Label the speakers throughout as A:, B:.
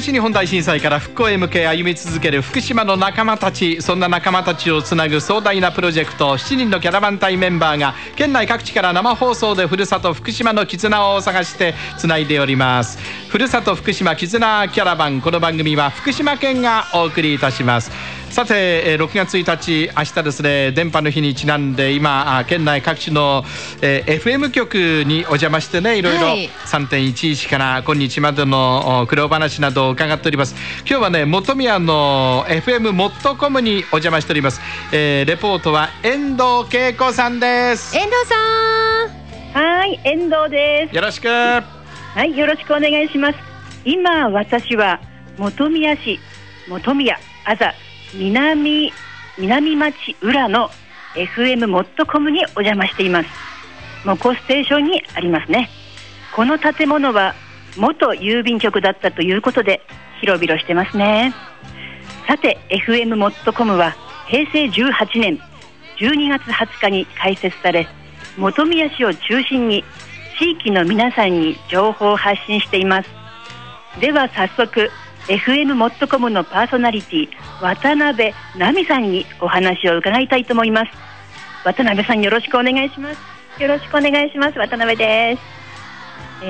A: 東日本大震災から復興へ向け歩み続ける福島の仲間たち、そんな仲間たちをつなぐ壮大なプロジェクト、7人のキャラバン隊メンバーが県内各地から生放送でふるさと福島の絆を探してつないでおります。ふるさと福島絆キャラバン、この番組は福島県がお送りいたします。さて6月1日明日ですね、電波の日にちなんで今県内各地の、FM 局にお邪魔してね、いろいろ 3.11 から今日までの苦労話などを伺っております。今日はね、本宮の FM モットコムにお邪魔しております。レポートは遠藤恵子さんです。
B: 遠藤さん。
C: はい、遠藤です。
A: よろしく。
C: はい、よろしくお願いします。今私は本宮市本宮あざ南町裏の FM モットコムにお邪魔しています。モコステーションにありますね。この建物は元郵便局だったということで広々してますね。さて FM モットコムは平成18年12月20日に開設され、本宮市を中心に地域の皆さんに情報を発信しています。では早速FM モットコムのパーソナリティ渡辺奈美さんにお話を伺いたいと思います。渡辺さん、よろしくお願いします。
D: よろしくお願いします。渡辺です。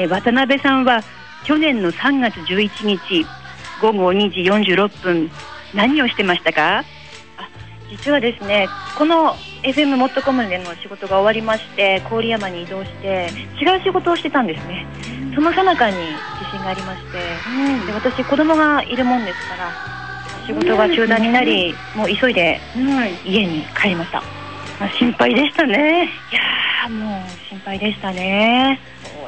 C: 渡辺さんは去年の3月11日午後2時46分何をしてましたか？
D: 実はですね、この FM モットコムでの仕事が終わりまして郡山に移動して違う仕事をしてたんですね。その最中に地震がありまして、で私子供がいるもんですから仕事が中断になり、もう急いで家に帰りました。
C: 心配でしたね。
D: いやもう心配でしたね。
C: そう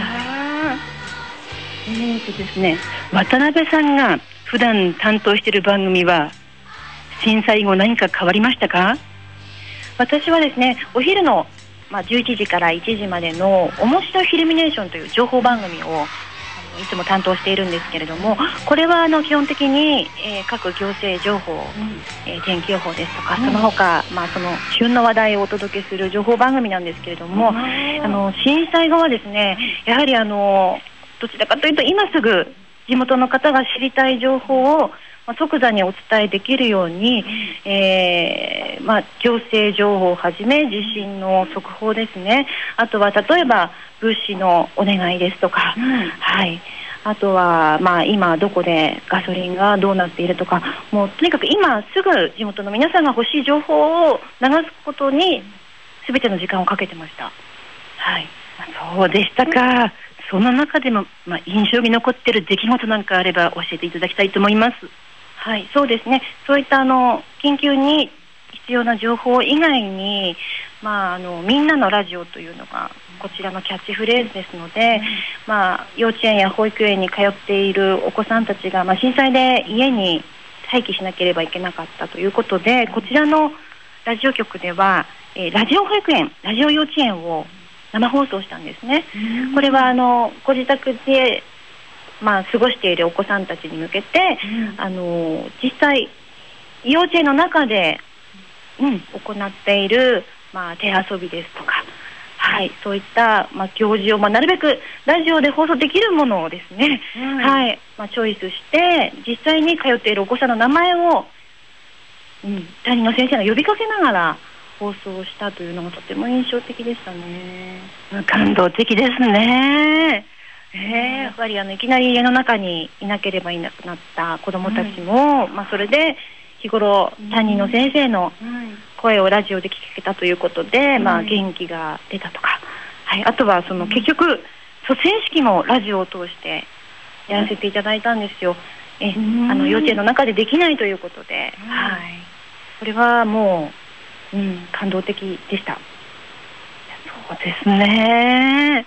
C: ですね。ですね、渡辺さんが普段担当している番組は震災後何か変わりましたか？
D: 私はですね、お昼の、11時から1時までの面白いイルミネーションという情報番組をいつも担当しているんですけれども、これは基本的に、各行政情報、天気予報ですとか、その他、その旬の話題をお届けする情報番組なんですけれども、震災後はですね、やはりどちらかというと今すぐ地元の方が知りたい情報を即座にお伝えできるように、行政情報をはじめ地震の速報ですね、あとは例えば物資のお願いですとか、あとは、今どこでガソリンがどうなっているとか、もうとにかく今すぐ地元の皆さんが欲しい情報を流すことに全ての時間をかけてました。
C: そうでしたか。その中でも、印象に残っている出来事なんかあれば教えていただきたいと思います。
D: そうですね、そういった緊急に必要な情報以外に、みんなのラジオというのがこちらのキャッチフレーズですので、幼稚園や保育園に通っているお子さんたちが、震災で家に待機しなければいけなかったということで、こちらのラジオ局では、ラジオ保育園、ラジオ幼稚園を生放送したんですね。これはご自宅で過ごしているお子さんたちに向けて、実際幼稚園の中で、行っている、手遊びですとか、そういった、行事を、なるべくラジオで放送できるものをですね、チョイスして実際に通っているお子さんの名前を、担任の先生が呼びかけながら放送したというのがとても印象的でしたね。
C: 感動的ですね。
D: やっぱりいきなり家の中にいなければいなくなった子どもたちも、それで日頃担任の先生の声をラジオで聞けたということで、元気が出たとか、あとは結局卒園式もラジオを通してやらせていただいたんですよ。幼稚園の中でできないということで、これはもう、感動的でした。
C: そうですね。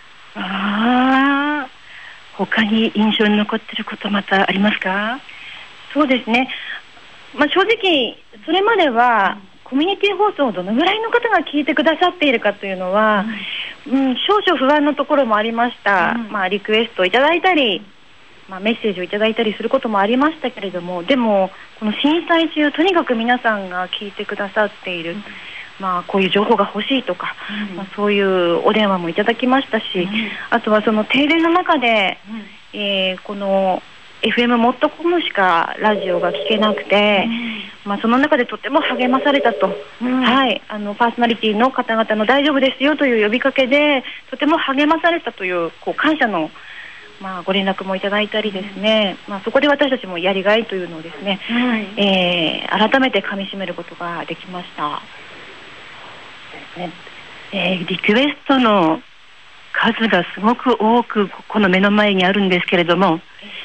C: 他に印象に残っていることまたありますか？
D: そうですね、正直それまではコミュニティ放送をどのぐらいの方が聞いてくださっているかというのは、少々不安のところもありました。リクエストをいただいたり、メッセージをいただいたりすることもありましたけれども、でもこの震災中とにかく皆さんが聞いてくださっている、こういう情報が欲しいとか、そういうお電話もいただきましたし、あとはその停電の中で、この FM もっとコムしかラジオが聞けなくて、その中でとても励まされたと、はい、パーソナリティの方々の大丈夫ですよという呼びかけでとても励まされたという、感謝の、ご連絡もいただいたりですね、そこで私たちもやりがいというのをですね、改めてかみしめることができました。
C: リクエストの数がすごく多くこの目の前にあるんですけれども、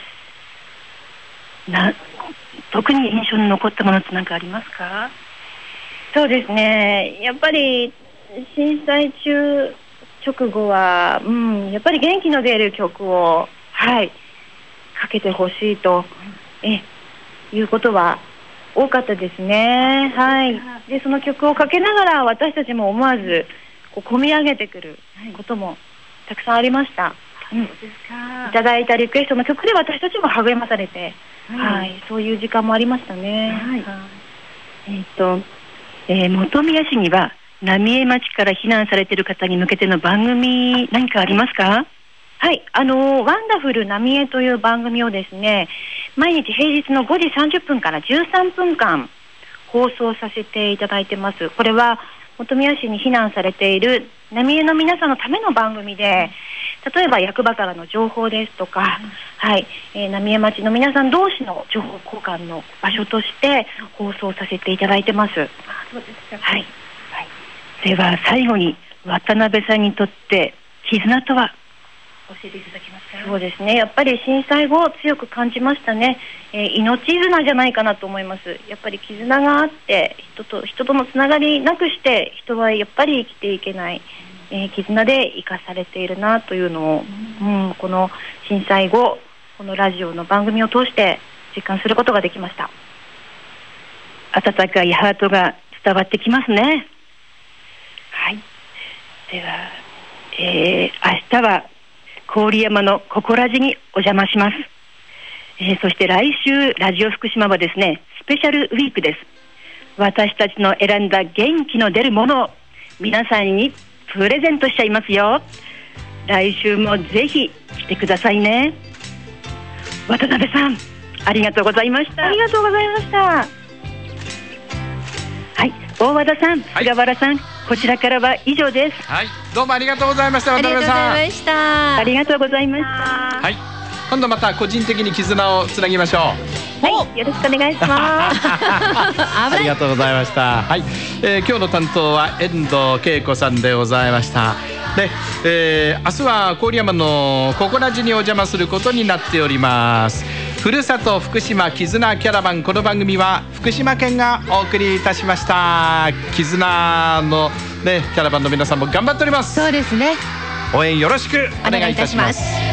C: 特に印象に残ったものって何かありますか？
D: そうですね、やっぱり震災中直後は、やっぱり元気の出る曲を、かけてほしいと、いうことは多かったですね。でその曲をかけながら私たちも思わず込み上げてくることもたくさんありました。いただいたリクエストの曲で私たちも励まされて、そういう時間もありましたね。
C: 本宮市には浪江町から避難されている方に向けての番組何かありますか？
D: ワンダフル浪江という番組をですね、毎日平日の5時30分から13分間放送させていただいてます。これは本宮市に避難されている浪江の皆さんのための番組で、例えば役場からの情報ですとか、浪江町の皆さん同士の情報交換の場所として放送させていただいてます。そうですか。
C: では最後に渡辺さんにとって絆とは教えていただけますか？
D: そうですね、やっぱり震災後強く感じましたね。命絆じゃないかなと思います。やっぱり絆があって人とのつながりなくして人はやっぱり生きていけない、絆で生かされているなというのを、この震災後このラジオの番組を通して実感することができました。
C: 温かいハートが伝わってきますね。では、明日は郡山のここラジにお邪魔します。そして来週ラジオ福島はですね、スペシャルウィークです。私たちの選んだ元気の出るものを皆さんにプレゼントしちゃいますよ。来週もぜひ来てくださいね。渡辺さん、ありがとうございました。
D: ありがとうございました。
C: 大和田さん、菅原さん、こちらからは以上です。
A: どうもありがとうございました。渡辺さん、
C: ありがとうございました。
A: 今度また個人的に絆をつなぎましょう。
D: よろしくお願いします。
A: ありがとうございました。今日の担当は遠藤恵子さんでございました。で、明日は郡山のここラジにお邪魔することになっております。ふるさと福島絆キャラバン、この番組は福島県がお送りいたしました。絆のキャラバンの皆さんも頑張っております。
B: そうですね、
A: 応援よろしくお願いいたします。